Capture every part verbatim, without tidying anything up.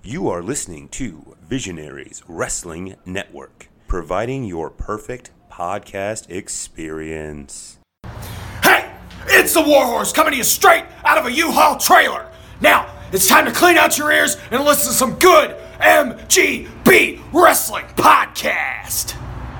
You are listening to Visionaries Wrestling Network, providing your perfect podcast experience. Hey, it's the Warhorse coming to you straight out of a U-Haul trailer. Now, it's time to clean out your ears and listen to some good M G B Wrestling podcast.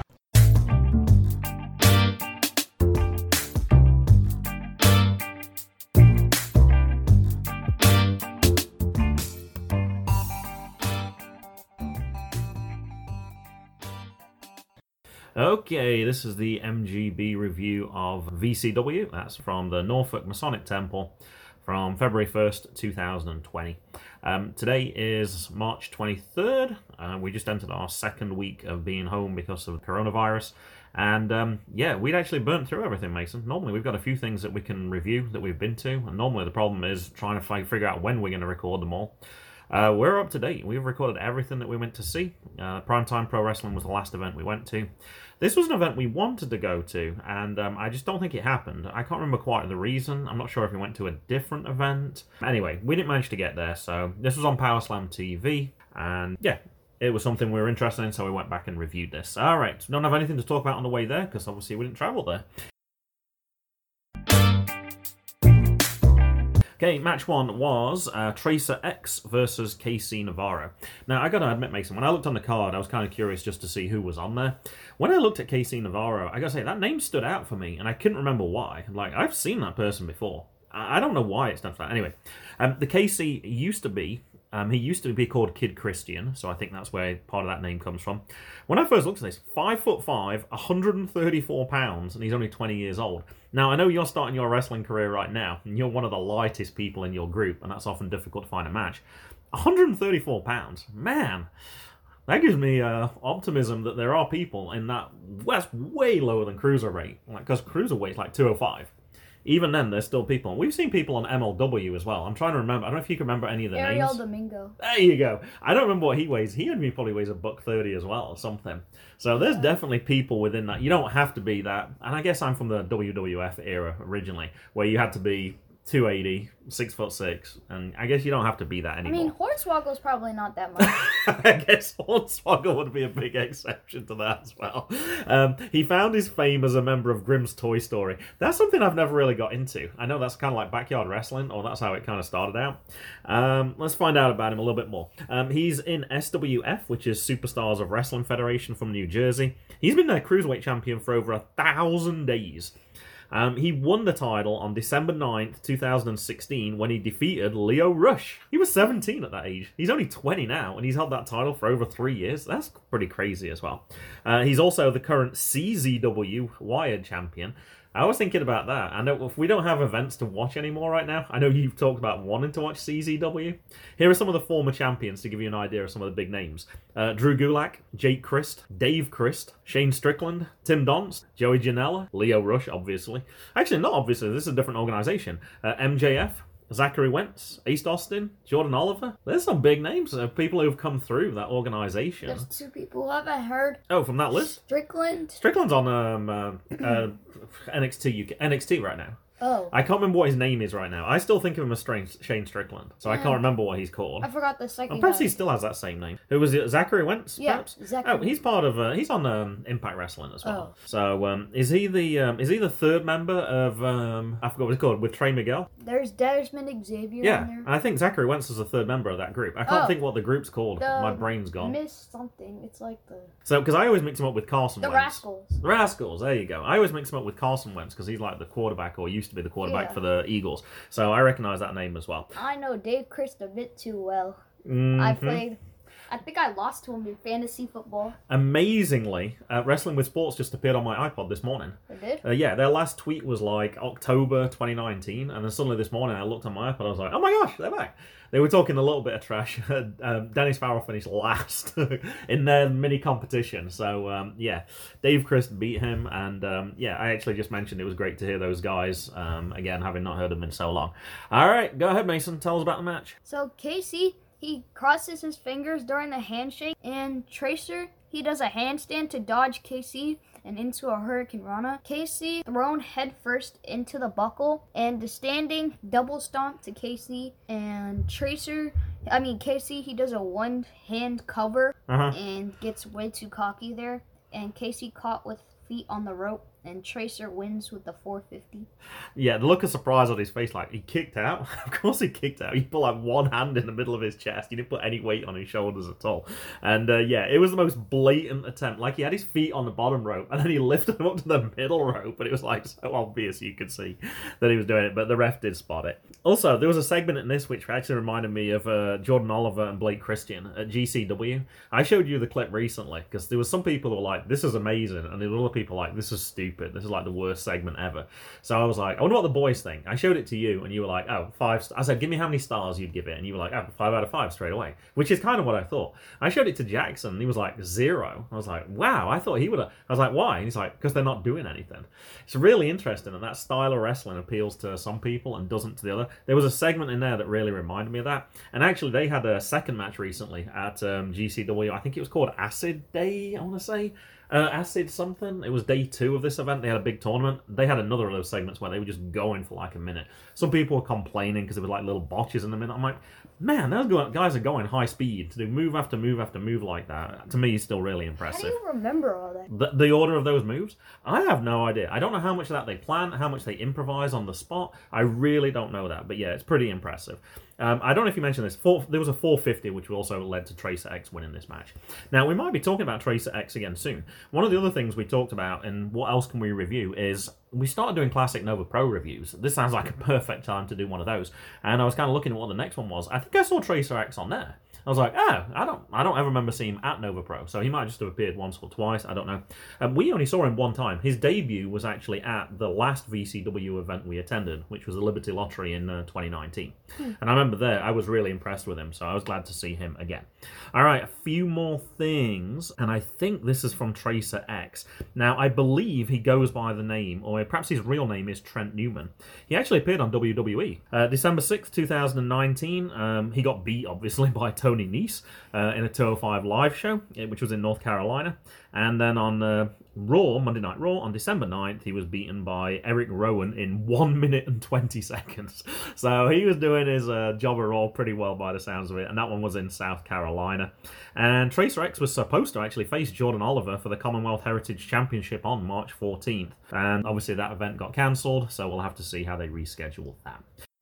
Okay, this is the M G B review of V C W. That's from the Norfolk Masonic Temple from February first, two thousand twenty. Um, today is March twenty-third. Uh, we just entered our second week of being home because of coronavirus. And um, yeah, we'd actually burnt through everything, Mason. Normally we've got a few things that we can review that we've been to. And normally the problem is trying to f- figure out when we're going to record them all. Uh, we're up to date. We've recorded everything that we went to see. Uh, Primetime Pro Wrestling was the last event we went to. This was an event we wanted to go to, and um, I just don't think it happened. I can't remember quite the reason. I'm not sure if we went to a different event. Anyway, we didn't manage to get there, so this was on Powerslam T V, and yeah, it was something we were interested in, so we went back and reviewed this. Alright, don't have anything to talk about on the way there, because obviously we didn't travel there. Okay, match one was uh, Tracer X versus K C Navarro. Now, I gotta admit, Mason, when I looked on the card, I was kind of curious just to see who was on there. When I looked at K C Navarro, I gotta say, that name stood out for me, and I couldn't remember why. Like, I've seen that person before. I, I don't know why it stands for that. Anyway, um, the K C used to be, um, he used to be called Kid Christian, so I think that's where part of that name comes from. When I first looked at this, five foot five, one hundred thirty-four pounds, and he's only twenty years old. Now, I know you're starting your wrestling career right now, and you're one of the lightest people in your group, and that's often difficult to find a match. one hundred thirty-four pounds, man, that gives me uh, optimism that there are people in that. Well, that's way lower than cruiserweight, like because cruiserweight's like two oh five. Even then, there's still people. We've seen people on M L W as well. I'm trying to remember. I don't know if you can remember any of the Ariel names. Domingo. There you go. I don't remember what he weighs. He and me probably weighs a buck thirty as well or something. So there's definitely people within that. You don't have to be that. And I guess I'm from the W W F era originally, where you had to be two eighty, six foot six, and I guess you don't have to be that anymore. I mean, Hornswoggle's probably not that much. I guess Hornswoggle would be a big exception to that as well. Um, he found his fame as a member of Grimm's Toy Story. That's something I've never really got into. I know that's kind of like backyard wrestling, or that's how it kind of started out. Um, let's find out about him a little bit more. Um, he's in S W F, which is Superstars of Wrestling Federation from New Jersey. He's been their cruiserweight champion for over a thousand days. Um, he won the title on December ninth, two thousand sixteen, when he defeated Leo Rush. He was seventeen at that age. He's only twenty now, and he's held that title for over three years. That's pretty crazy as well. Uh, he's also the current C Z W Wired champion. I was thinking about that. I know if we don't have events to watch anymore right now, I know you've talked about wanting to watch C Z W. Here are some of the former champions to give you an idea of some of the big names. Uh, Drew Gulak, Jake Christ, Dave Christ, Shane Strickland, Tim Donst, Joey Janela, Leo Rush, obviously. Actually, not obviously, this is a different organization. Uh, M J F, Zachary Wentz, East Austin, Jordan Oliver. There's some big names of people who've come through that organization. There's two people who haven't heard. Oh, from that list? Strickland. Strickland's on um, uh, uh, N X T U K, N X T right now. Oh. I can't remember what his name is right now. I still think of him as Strange, Shane Strickland, so I Yeah. can't remember what he's called. I forgot the second Well, perhaps guy. he still has that same name. Who was it? Zachary Wentz? Yeah, Perhaps? Zachary. Oh, he's part of. Uh, he's on um, Impact Wrestling as well. Oh. So um, is he the um, is he the third member of um, I forgot what it's called with Trey Miguel? There's Desmond Xavier Yeah, on and there. I think Zachary Wentz is the third member of that group. I can't Oh. think what the group's called. The My brain's gone. Miss something. It's like the So because I always mix him up with Carson the Wentz. Rascals. The Rascals, there you go. I always mix him up with Carson Wentz because he's like the quarterback, or used to be the quarterback Yeah. for the Eagles. So I recognize that name as well. I know Dave Christ a bit too well. Mhm. I played. I think I lost to him in fantasy football. Amazingly, uh, Wrestling with Sports just appeared on my iPod this morning. I did. Uh, yeah, their last tweet was like October twenty nineteen, and then suddenly this morning I looked on my iPod, I was like, oh my gosh, they're back. They were talking a little bit of trash. um, Dennis Farrell finished last in their mini competition. So, um, yeah, Dave Christ beat him. And, um, yeah, I actually just mentioned it was great to hear those guys, um, again, having not heard them in so long. All right, go ahead, Mason. Tell us about the match. So Casey, he crosses his fingers during the handshake, and Tracer, he does a handstand to dodge K C and into a Hurricane Rana. K C thrown headfirst into the buckle, and the standing double stomp to K C, and Tracer I mean, Casey, he does a one-hand cover Uh-huh. and gets way too cocky there. And Casey caught with feet on the rope, and Tracer wins with the four fifty. Yeah, the look of surprise on his face, like, he kicked out. Of course he kicked out. He put, like, one hand in the middle of his chest. He didn't put any weight on his shoulders at all. And, uh, yeah, it was the most blatant attempt. Like, he had his feet on the bottom rope, and then he lifted them up to the middle rope, and it was, like, so obvious you could see that he was doing it, but the ref did spot it. Also, there was a segment in this which actually reminded me of uh, Jordan Oliver and Blake Christian at G C W. I showed you the clip recently, because there was some people who were like, this is amazing, and there were other people like, this is stupid. This is, like, the worst segment ever. So I was like, I wonder what the boys think. I showed it to you, and you were like, oh, five stars. I said, give me how many stars you'd give it, and you were like, oh, five out of five straight away, which is kind of what I thought. I showed it to Jackson, and he was like, zero. I was like, wow, I thought he would have. I was like, why? And he's like, because they're not doing anything. It's really interesting, and that style of wrestling appeals to some people and doesn't to the other. There was a segment in there that really reminded me of that, and actually they had a second match recently at um, G C W. I think it was called Acid Day, I want to say. Uh, Acid something. It was day two of this event. They had a big tournament. They had another of those segments where they were just going for like a minute. Some people were complaining because there were like little botches in the minute. I'm like, man, those guys are going high speed to do move after move after move like that. To me, it's still really impressive. How do you remember all that? The, the order of those moves? I have no idea. I don't know how much of that they plan, how much they improvise on the spot. I really don't know that. But yeah, it's pretty impressive. Um, I don't know if you mentioned this. Four, there was a four fifty, which also led to Tracer X winning this match. Now, we might be talking about Tracer X again soon. One of the other things we talked about, and what else can we review, is we started doing Classic Nova Pro reviews. This sounds like a perfect time to do one of those. And I was kind of looking at what the next one was. I think I saw Tracer X on there. I was like, oh, I don't I don't ever remember seeing him at Nova Pro, so he might just have appeared once or twice, I don't know. Um, we only saw him one time. His debut was actually at the last V C W event we attended, which was the Liberty Lottery in uh, twenty nineteen. Hmm. And I remember there, I was really impressed with him, so I was glad to see him again. All right, a few more things, and I think this is from Tracer X. Now, I believe he goes by the name, or perhaps his real name is Trent Newman. He actually appeared on W W E. Uh, December sixth, twenty nineteen, um, he got beat, obviously, by Tony Nese uh, in a two oh five live show, which was in North Carolina. And then on uh, Raw, Monday Night Raw, on December ninth, he was beaten by Eric Rowan in one minute and twenty seconds. So he was doing his uh, job of Raw pretty well by the sounds of it, and that one was in South Carolina. And Tracer X was supposed to actually face Jordan Oliver for the Commonwealth Heritage Championship on March fourteenth. And obviously that event got cancelled, so we'll have to see how they reschedule that.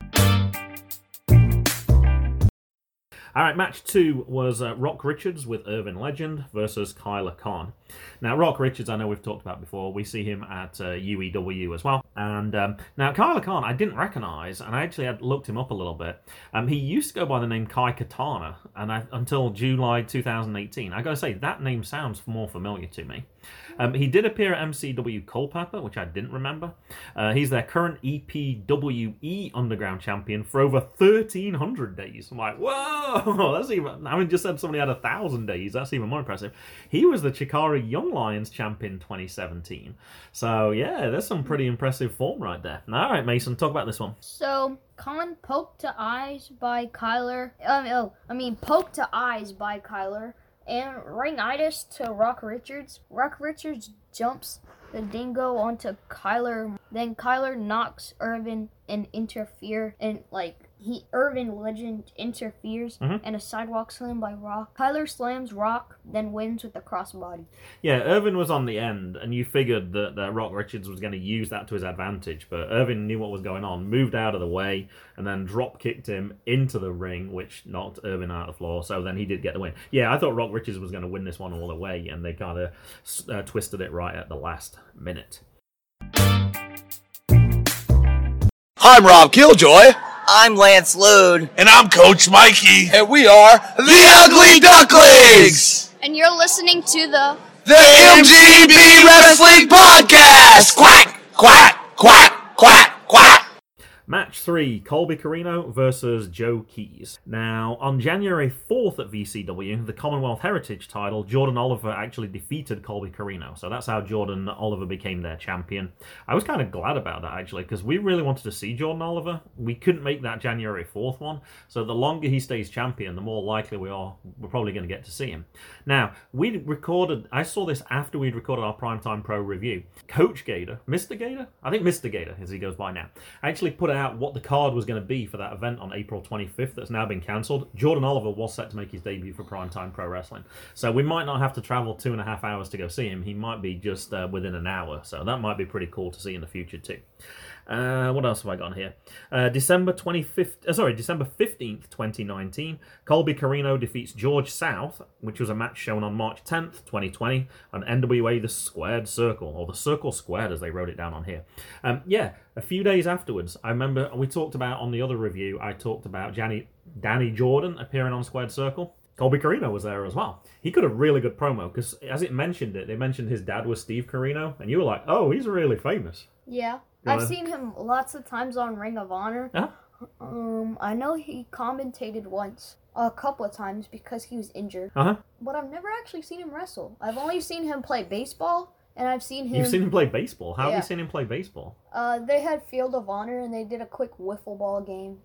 All right, match two was uh, Rock Richards with Irvin Legend versus Kyler Khan. Now, Rock Richards, I know we've talked about before. We see him at uh, U E W as well. And um, now, Kyler Khan, I didn't recognize, and I actually had looked him up a little bit. Um, he used to go by the name Kai Katana, and I, until July two thousand eighteen. I gotta say, that name sounds more familiar to me. Um, he did appear at M C W Culpeper, which I didn't remember. Uh, he's their current E P W E Underground Champion for over thirteen hundred days. I'm like, whoa, that's even, I mean, just said somebody had a thousand days. That's even more impressive. He was the Chikara Young Lions champion twenty seventeen. So, yeah, there's some pretty impressive form right there. All right, Mason, talk about this one. So, Khan poked to eyes by Kyler. Um, oh, I mean, poked to eyes by Kyler. And ringitis to Rock Richards. Rock Richards jumps the dingo onto Kyler. Then Kyler knocks Irvin and interfere. And, like, he Irvin Legend interferes. Mm-hmm. And a sidewalk slam by Rock. Kyler slams Rock, then wins with a crossbody. Yeah, Irvin was on the end, and you figured that, that Rock Richards was going to use that to his advantage. But Irvin knew what was going on, moved out of the way, and then drop-kicked him into the ring, which knocked Irvin out of the floor. So then he did get the win. Yeah, I thought Rock Richards was going to win this one all the way, and they kind of uh, twisted it right at the last minute. I'm Rob Killjoy. I'm Lance Lude. And I'm Coach Mikey. And we are the Ugly Ducklings. And you're listening to the... The M G B Wrestling Podcast. Quack, quack, quack, quack, quack. Match three, Colby Corino versus Joe Keys. Now, on January fourth at V C W, the Commonwealth Heritage title, Jordan Oliver actually defeated Colby Corino. So that's how Jordan Oliver became their champion. I was kind of glad about that, actually, because we really wanted to see Jordan Oliver. We couldn't make that January fourth one. So the longer he stays champion, the more likely we are we're probably going to get to see him. Now, we recorded, I saw this after we'd recorded our Primetime Pro review. Coach Gator, Mister Gator? I think Mister Gator, as he goes by now, actually put out what the card was going to be for that event on April twenty-fifth that's now been cancelled, Jordan Oliver was set to make his debut for Primetime Pro Wrestling. So we might not have to travel two and a half hours to go see him. He might be just uh, within an hour. So that might be pretty cool to see in the future too. Uh, what else have I got on here? Uh, December twenty-fifth, uh, sorry, December fifteenth, twenty nineteen, Colby Carino defeats George South, which was a match shown on March tenth, twenty twenty, on N W A The Squared Circle, or The Circle Squared as they wrote it down on here. Um, yeah, a few days afterwards, I remember we talked about, on the other review, I talked about Danny, Danny Jordan appearing on Squared Circle. Colby Carino was there as well. He could have really good promo, because as it mentioned it, they mentioned his dad was Steve Carino, and you were like, oh, he's really famous. Yeah. You I've wanna- seen him lots of times on Ring of Honor. Huh? Um, I know he commentated once, a couple of times, because he was injured. Uh-huh. But I've never actually seen him wrestle. I've only seen him play baseball, and I've seen him... You've seen him play baseball? How have Yeah. you seen him play baseball? Uh, they had Field of Honor, and they did a quick wiffle ball game.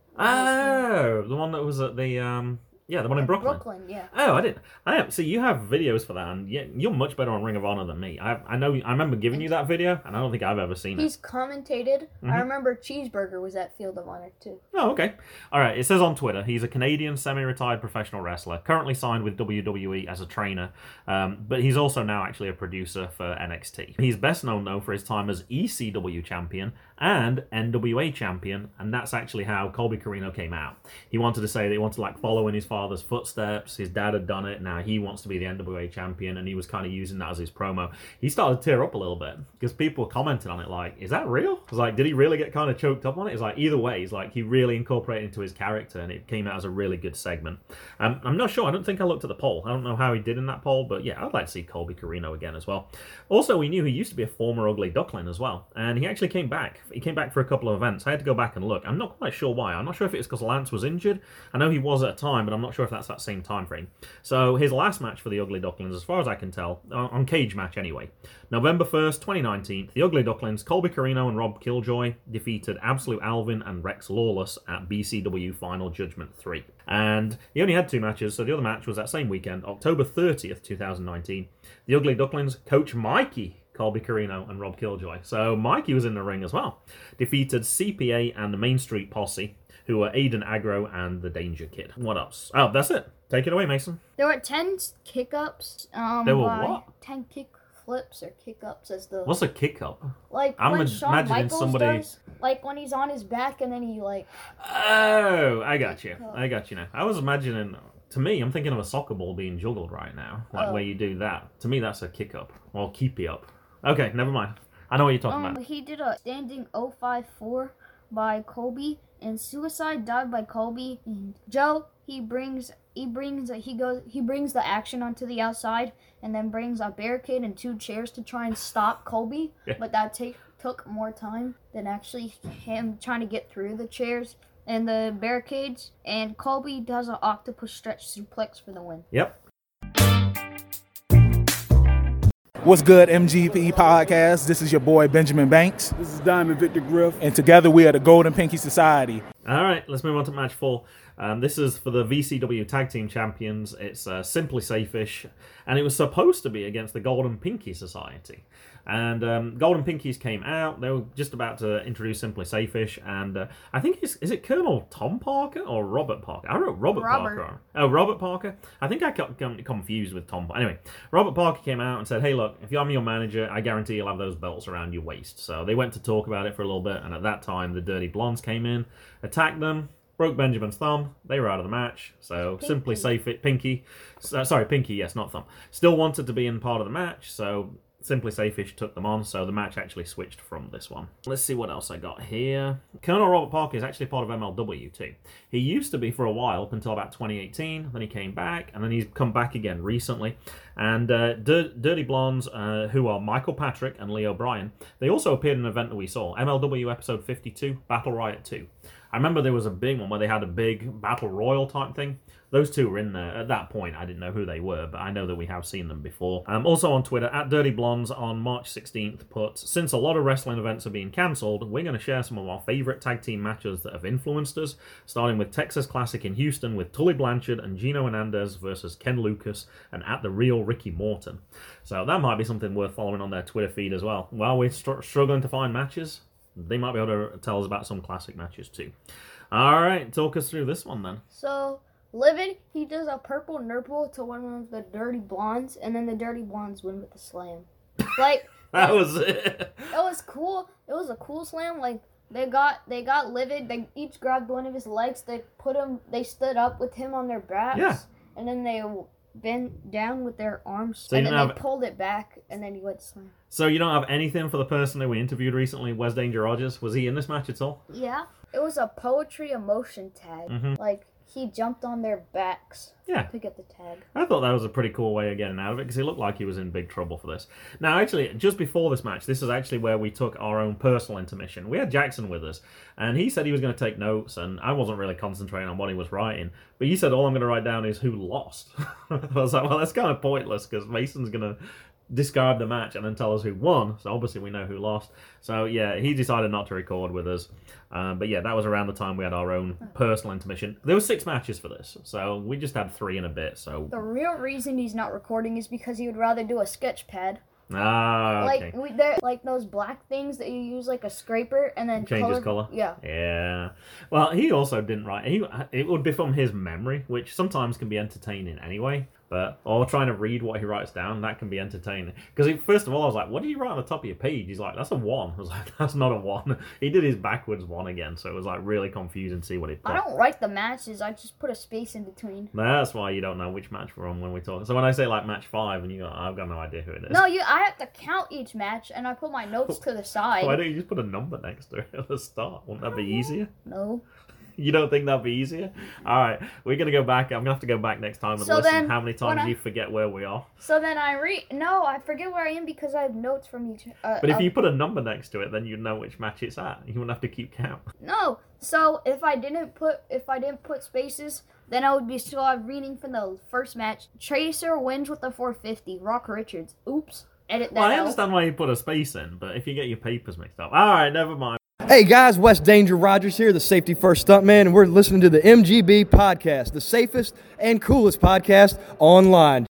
Oh, the one that was at the, um... Yeah, the one in Brooklyn. Brooklyn, yeah. Oh, I didn't. I have. So you have videos for that, and yeah, you're much better on Ring of Honor than me. I I know. I remember giving you that video, and I don't think I've ever seen He's it. commentated. Mhm. I remember Cheeseburger was at Field of Honor, too. Oh, okay. All right. It says on Twitter he's a Canadian semi-retired professional wrestler, currently signed with W W E as a trainer, um, but he's also now actually a producer for N X T. He's best known though for his time as E C W champion and N W A champion, and that's actually how Colby Carino came out. He wanted to say that he wanted to like follow in his father's footsteps. His dad had done it. Now he wants to be the N W A champion, and he was kind of using that as his promo. He started to tear up a little bit because people commented on it like, "Is that real?" I was like, "Did he really get kind of choked up on it?" It's like either way, he's like he really incorporated into his character, and it came out as a really good segment. Um, I'm not sure. I don't think I looked at the poll. I don't know how he did in that poll, but yeah, I'd like to see Colby Carino again as well. Also, we knew he used to be a former Ugly Duckling as well, and he actually came back. He came back for a couple of events. I had to go back and look. I'm not quite sure why. I'm not sure if it's because Lance was injured. I know he was at a time, but I'm not sure if that's that same time frame. So his last match for the Ugly Ducklings, as far as I can tell, on Cage Match anyway, November first, twenty nineteen, the Ugly Ducklings, Colby Carino and Rob Killjoy defeated Absolute Alvin and Rex Lawless at B C W Final Judgment three. And he only had two matches, so the other match was that same weekend, October thirtieth, twenty nineteen. The Ugly Ducklings, Coach Mikey, Colby Carino and Rob Killjoy. So Mikey was in the ring as well. Defeated C P A and the Main Street Posse, who were Aiden Agro and the Danger Kid. What else? Oh, that's it. Take it away, Mason. There were ten kick-ups. Um, There were by- what? ten kick flips or kick-ups as the... What's a kick up? Like I'm when im- Shawn imagining Michaels somebody- does. Like when he's on his back and then he like... Oh, I got you. I got you now. I was imagining, to me, I'm thinking of a soccer ball being juggled right now. Like Oh. where you do that. To me, that's a kick up. Or keepy up. Okay, never mind. I know what you're talking Um, about. he did a standing oh five four by Colby and suicide dive by Colby. And Joe, he brings he brings he goes he brings the action onto the outside and then brings a barricade and two chairs to try and stop Colby. Yeah. But that take took more time than actually him trying to get through the chairs and the barricades. And Colby does an octopus stretch suplex for the win. Yep. What's good, M G P Podcast? This is your boy, Benjamin Banks. This is Diamond Victor Griff. And together we are the Golden Pinky Society. All right, let's move on to match four. Um, this is for the V C W Tag Team Champions. It's uh, Simply Safe-ish, and it was supposed to be against the Golden Pinky Society. And um, Golden Pinkies came out. They were just about to introduce Simply Safe-ish, and uh, I think it's is it Colonel Tom Parker or Robert Parker? I wrote Robert, Robert. Parker. Oh, Robert Parker. I think I got com- confused with Tom. Anyway, Robert Parker came out and said, "Hey, look, if I'm your manager, I guarantee you'll have those belts around your waist." So they went to talk about it for a little bit, and at that time, the Dirty Blondes came in, attacked them, broke Benjamin's thumb. They were out of the match. So Pinky. Simply Safe It, Pinky, uh, sorry, Pinky, yes, not thumb, still wanted to be in part of the match. So Simply Safe-ish took them on, so the match actually switched from this one. Let's see what else I got here. Colonel Robert Parker is actually part of M L W too. He used to be for a while, up until about twenty eighteen, then he came back, and then he's come back again recently. And uh, D- Dirty Blondes, uh, who are Michael Patrick and Lee O'Brien, they also appeared in an event that we saw, M L W episode fifty-two, Battle Riot two. I remember there was a big one where they had a big Battle Royal type thing. Those two were in there. At that point, I didn't know who they were, but I know that we have seen them before. Um, also on Twitter, at Dirty Blondes on March sixteenth put, since a lot of wrestling events are being cancelled, we're going to share some of our favourite tag team matches that have influenced us, starting with Texas Classic in Houston with Tully Blanchard and Gino Hernandez versus Ken Lucas and At the Real Ricky Morton. So that might be something worth following on their Twitter feed as well. While we're str- struggling to find matches, They might be able to tell us about some classic matches too. All right, talk us through this one then. So, Livid, he does a purple nurple to one of the Dirty Blondes, and then the Dirty Blondes win with a slam. Like, that was it. It was cool. It was a cool slam. Like, they got they got Livid. They each grabbed one of his legs. They put him. They stood up with him on their backs. Yeah. And then they bent down with their arms. So and then have... they pulled it back, and then he went slam. So you don't have anything for the person that we interviewed recently, Wes Danger Rogers? Was he in this match at all? Yeah. It was a poetry emotion tag. Mm-hmm. Like, he jumped on their backs yeah. to get the tag. I thought that was a pretty cool way of getting out of it because he looked like he was in big trouble for this. Now, actually, just before this match, this is actually where we took our own personal intermission. We had Jackson with us, and he said he was going to take notes, and I wasn't really concentrating on what he was writing. But he said, all I'm going to write down is who lost. I was like, well, that's kind of pointless because Mason's going to describe the match and then tell us who won. So obviously we know who lost. So yeah, he decided not to record with us. Um, but yeah, that was around the time we had our own personal intermission. There were six matches for this, so we just had three in a bit. So the real reason he's not recording is because he would rather do a sketch pad. Ah, okay. Like we, they're like those black things that you use like a scraper and then changes color. color. Yeah. Yeah. Well, he also didn't write. He it would be from his memory, which sometimes can be entertaining anyway. But or trying to read what he writes down, that can be entertaining. Because first of all, I was like, "What did you write on the top of your page?" He's like, "That's a one." I was like, "That's not a one." He did his backwards one again, so it was like really confusing to see what he put. I don't write the matches. I just put a space in between. That's why you don't know which match we're on when we talk. So when I say like match five, and you go, I've got no idea who it is. No, you. I have to count each match, and I put my notes to the side. Why don't you just put a number next to it at the start? Wouldn't that be easier? No. You don't think that'd be easier? All right, we're gonna go back. I'm gonna have to go back next time and So listen. then, How many times when I- you forget where we are? So then I read. No, I forget where I am because I have notes from each. Uh, But if uh, you put a number next to it, then you'd know which match it's at. You wouldn't have to keep count. No. So if I didn't put if I didn't put spaces, then I would be still uh, reading from the first match. Tracer wins with the four fifty. Rock Richards. Oops. Edit that Well, I out. understand why you put a space in, but if you get your papers mixed up, all right, never mind. Hey guys, Wes Danger Rogers here, the Safety First Stuntman, and we're listening to the M G B podcast, the safest and coolest podcast online.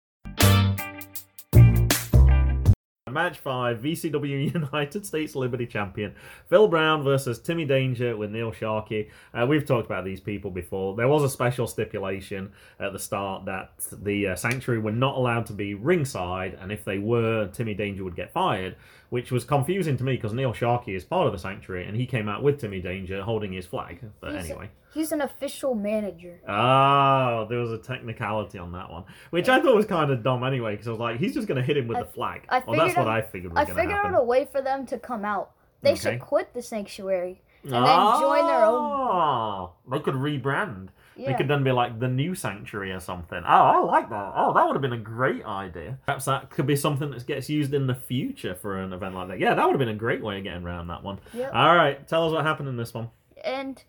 Match five, V C W United States Liberty Champion Phil Brown versus Timmy Danger with Neil Sharkey. Uh, we've talked about these people before. There was a special stipulation at the start that the uh, Sanctuary were not allowed to be ringside, and if they were, Timmy Danger would get fired, which was confusing to me because Neil Sharkey is part of the Sanctuary, and he came out with Timmy Danger holding his flag. But He's anyway. A, he's an official manager. Oh, there was a technicality on that one, which I thought was kind of dumb anyway, because I was like, he's just going to hit him with I- the flag. I well, that's figured what out- I figured was I going to figured happen. out a way for them to come out. They Okay. should quit the Sanctuary and then join their own. Oh, they could rebrand. They Yeah. could then be like the new Sanctuary or something. Oh, I like that. Oh, that would have been a great idea. Perhaps that could be something that gets used in the future for an event like that. Yeah, that would have been a great way of getting around that one. Yep. All right, tell us what happened in this one. And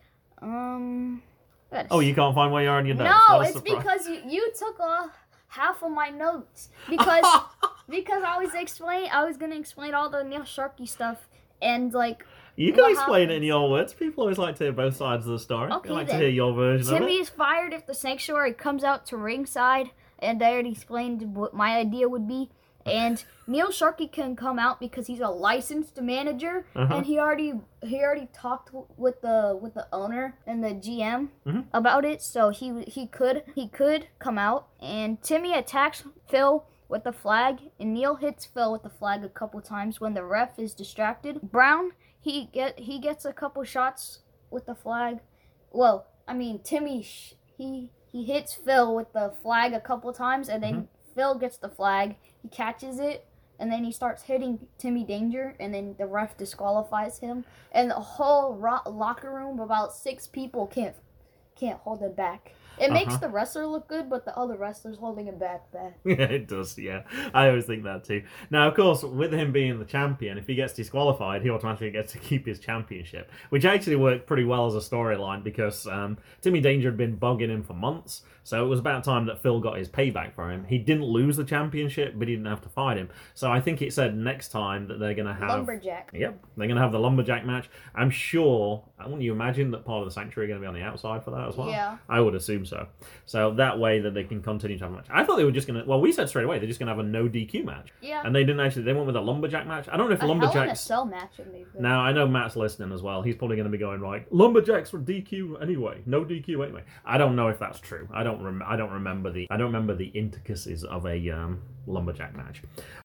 um. let's- Oh, you can't find where you are in your notes. No, What a it's surprise. because you, you took off half of my notes because because I was explain I was gonna explain all the Neil Sharkey stuff and like You can what explain it in happens. your words. People always like to hear both sides of the story. Okay, they like then. to hear your version of Timmy it. is fired if the Sanctuary comes out to ringside, and I already explained what my idea would be. And Neil Sharkey can come out because he's a licensed manager, Uh-huh. and he already he already talked with the with the owner and the G M Mhm. about it, so he he could he could come out. And Timmy attacks Phil with the flag, and Neil hits Phil with the flag a couple times when the ref is distracted. Brown he get he gets a couple shots with the flag. Well, I mean Timmy sh- he he hits Phil with the flag a couple times, and then Phil gets the flag. He catches it, and then he starts hitting Timmy Danger, and then the ref disqualifies him. And the whole ro- locker room, about six people, can't can't hold it back. It makes Uh-huh. the wrestler look good, but the other wrestlers holding it back bad. Yeah, it does, yeah. I always think that too. Now, of course, with him being the champion, if he gets disqualified, he automatically gets to keep his championship, which actually worked pretty well as a storyline because um, Timmy Danger had been bugging him for months. So it was about time that Phil got his payback for him. He didn't lose the championship, but he didn't have to fight him. So I think it said next time that they're going to have... Lumberjack. Yep, they're going to have the Lumberjack match. I'm sure... Wouldn't you imagine that part of the Sanctuary are going to be on the outside for that as well? Yeah. I would assume so. So that way that they can continue to have a match. I thought they were just going to... Well, we said straight away they're just going to have a no D Q match. Yeah. And they didn't actually... They went with a Lumberjack match. I don't know if A Hell in a Lumberjacks... Cell match would be good. Now, I know Matt's listening as well. He's probably going to be going like, Lumberjacks for D Q anyway. No D Q anyway. I don't know if that's true. I don't rem- I don't remember the I don't remember the intricacies of a um, Lumberjack match.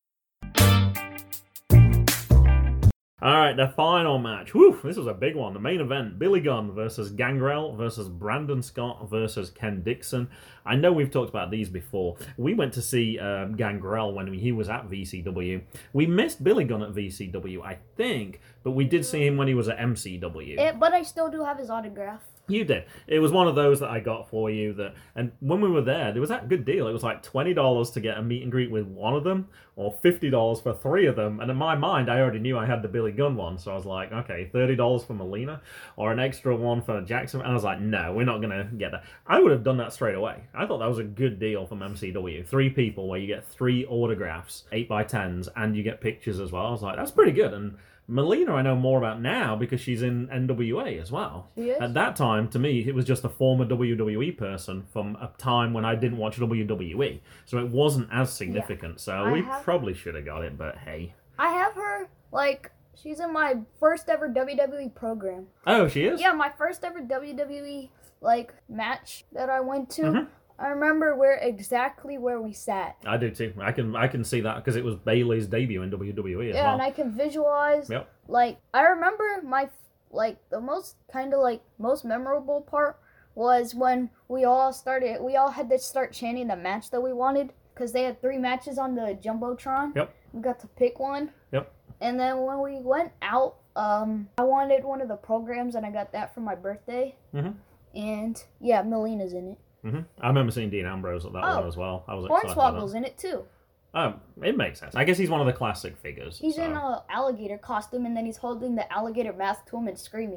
All right, the final match. Whew, this was a big one. The main event, Billy Gunn versus Gangrel versus Brandon Scott versus Ken Dixon. I know we've talked about these before. We went to see um, Gangrel when he was at V C W. We missed Billy Gunn at V C W, I think, but we did see him when he was at M C W. It, but I still do have his autograph. You did. It was one of those that I got for you. That, and when we were there, there was that good deal. It was like twenty dollars to get a meet and greet with one of them, or fifty dollars for three of them. And in my mind, I already knew I had the Billy Gunn one, so I was like, okay, thirty dollars for Melina, or an extra one for Jackson. And I was like, no, we're not gonna get that. I would have done that straight away. I thought that was a good deal from M C W. Three people where you get three autographs, eight by tens, and you get pictures as well. I was like, that's pretty good. And Melina I know more about now because she's in N W A as well. She is? At that time, to me, it was just a former W W E person from a time when I didn't watch W W E. So it wasn't as significant. Yeah. So I we have... probably should have got it, but hey. I have her, like, she's in my first ever W W E program. Oh, she is? Yeah, my first ever W W E, like, match that I went to. Mm-hmm. I remember where exactly where we sat. I do too. I can I can see that because it was Bayley's debut in W W E as Yeah, well. and I can visualize. Yep. Like, I remember my, like, the most kind of, like, most memorable part was when we all started, we all had to start chanting the match that we wanted because they had three matches on the Jumbotron. Yep. We got to pick one. Yep. And then when we went out, um, I wanted one of the programs and I got that for my birthday. Mm-hmm. And, yeah, Melina's in it. Mm-hmm. I remember seeing Dean Ambrose at that Oh, one as well. I was excited about Hornswoggle's that. in it, too. Oh, it makes sense. I guess he's one of the classic figures. He's so. in an alligator costume, and then he's holding the alligator mask to him and screaming.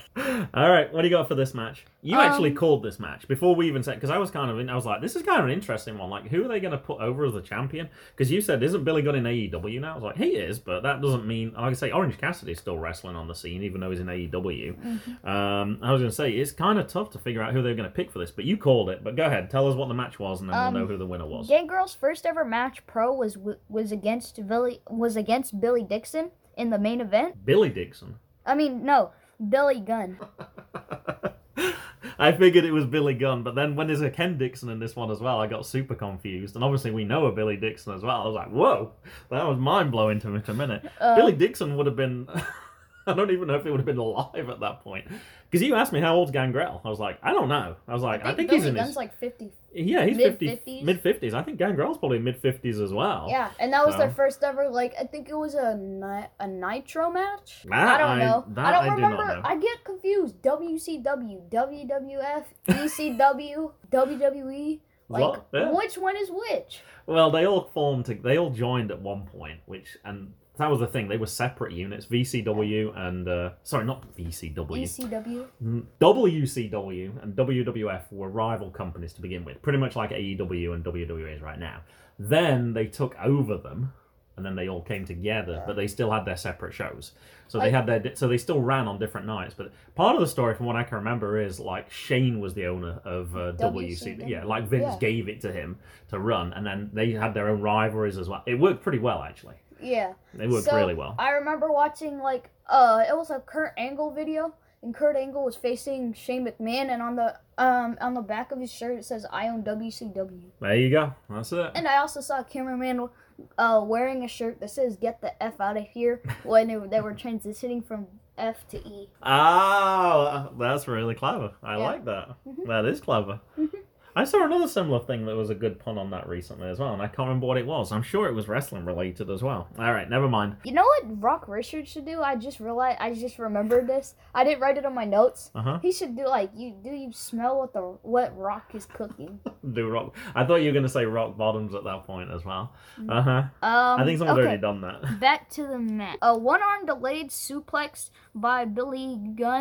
All right, what do you got for this match? You Um, actually called this match before we even said, because I was kind of, in, I was like, this is kind of an interesting one. Like, who are they going to put over as the champion? Because you said, isn't Billy Gunn in A E W now? I was like, he is, but that doesn't mean, like I say, Orange Cassidy's still wrestling on the scene, even though he's in A E W. Mm-hmm. Um, I was going to say, it's kind of tough to figure out who they're going to pick for this, but you called it. But go ahead, tell us what the match was, and then Um, we'll know who the winner was. Gangrel's first ever match pro was w- was against Billy was against Billy Dixon in the main event. Billy Dixon. I mean, no, Billy Gunn. I figured it was Billy Gunn, but then when there's a Ken Dixon in this one as well, I got super confused. And obviously we know a Billy Dixon as well. I was like, whoa, that was mind-blowing to me for a minute. Uh, Billy Dixon would have been... I don't even know if he would have been alive at that point. Because you asked me how old's Gangrel. I was like, I don't know. I was like, I think, Billy he's in Gunn's his... like fifty. Yeah, he's mid-fifties. fifty, mid-fifties. I think Gangrel's probably mid-fifties as well. Yeah, and that was So- their first ever, like, I think it was a ni- a Nitro match? That I don't I- know. that I don't I do not remember. know. I get confused. W C W, W W F, E C W, W W E. Like, What? Yeah. which one is which? Well, they all formed, to, they all joined at one point, which, and that was the thing, they were separate units, V C W and, uh, sorry, not V C W. E C W. W C W and W W F were rival companies to begin with, pretty much like A E W and W W E is right now. Then they took over them, and then they all came together, but they still had their separate shows. So they had their, so they still ran on different nights. But part of the story, from what I can remember, is like Shane was the owner of uh, W C W. Yeah, like Vince Yeah. gave it to him to run, and then they had their own rivalries as well. It worked pretty well, actually. Yeah. It worked So, really well. I remember watching, like, uh, it was a Kurt Angle video, and Kurt Angle was facing Shane McMahon, and on the um on the back of his shirt it says, I own W C W. There you go. That's it. And I also saw a cameraman uh, wearing a shirt that says, get the F out of here, when they were, they were transitioning from F to E. Ah, that's really clever. I Yeah. like that. That is clever. I saw another similar thing that was a good pun on that recently as well, and I can't remember what it was. I'm sure it was wrestling related as well. All right, never mind. You know what Rock Richards should do? I just realized, I just remembered this. I didn't write it on my notes. Uh-huh. He should do like, you do you smell what the what Rock is cooking? Do rock. I thought you were going to say rock bottoms at that point as well. Uh huh. Um, I think someone's okay. already done that. Back to the match. A one-arm delayed suplex by Billy Gunn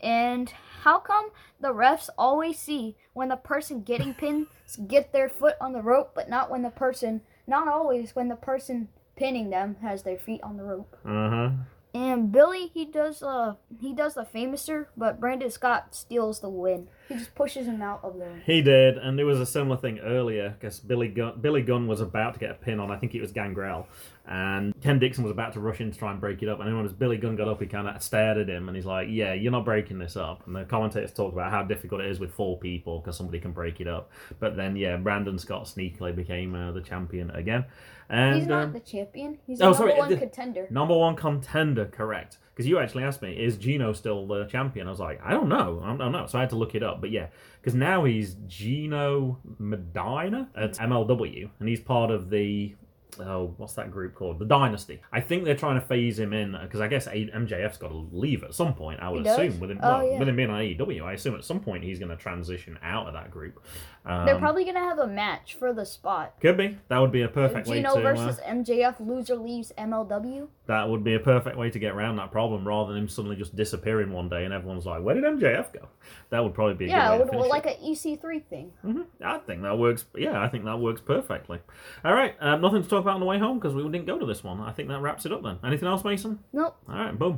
And how come the refs always see when the person getting pinned get their foot on the rope, but not when the person, not always when the person pinning them has their feet on the rope? Uh-huh. And Billy, he does uh he does the famouser, but Brandon Scott steals the win. He just pushes him out of the ring. He did, and there was a similar thing earlier, because Billy Gunn, Billy Gunn was about to get a pin on, I think it was Gangrel, and Ken Dixon was about to rush in to try and break it up, and then when Billy Gunn got up, he kind of stared at him, and he's like, yeah, you're not breaking this up. And the commentators talked about how difficult it is with four people, because somebody can break it up. But then, yeah, Brandon Scott sneakily became uh, the champion again. And, He's not um, the champion. He's oh, the number sorry, one the- contender. Number one contender, correct. Because you actually asked me, is Gino still the champion? I was like, I don't know. I don't know. So I had to look it up. But yeah, because now he's Gino Medina at M L W, and he's part of the, oh, what's that group called? The Dynasty. I think they're trying to phase him in, because I guess M J F's got to leave at some point, I would He does? assume. With him, Oh, well, yeah. with him being on A E W, I assume at some point he's going to transition out of that group. Um, They're probably gonna have a match for the spot. Could be. That would be a perfect way Gino to... versus uh, M J F. Loser leaves M L W. That would be a perfect way to get around that problem, rather than him suddenly just disappearing one day and everyone's like, where did M J F go? That would probably be a Yeah, good way it to would, finish like it. an E C three thing. hmm I think that works. Yeah, I think that works perfectly. All right, um, nothing to talk about on the way home because we didn't go to this one. I think that wraps it up then. Anything else, Mason? Nope. All right, boom.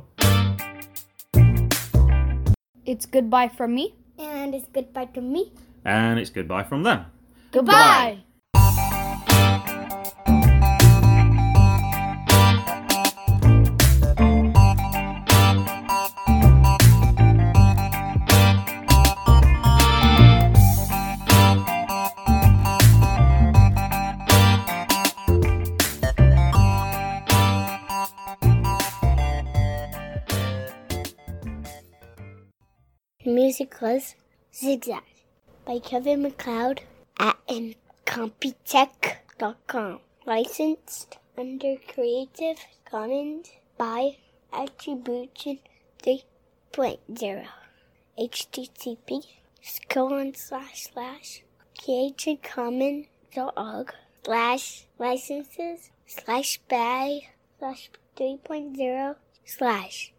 It's goodbye from me. And it's goodbye to me. And it's goodbye from them. Goodbye. The music was Zigzag by Kevin MacLeod at incompetech dot com. Licensed under Creative Commons by Attribution three point oh. H T T P colon slash slash creativecommons dot org slash licenses slash by slash three point oh slash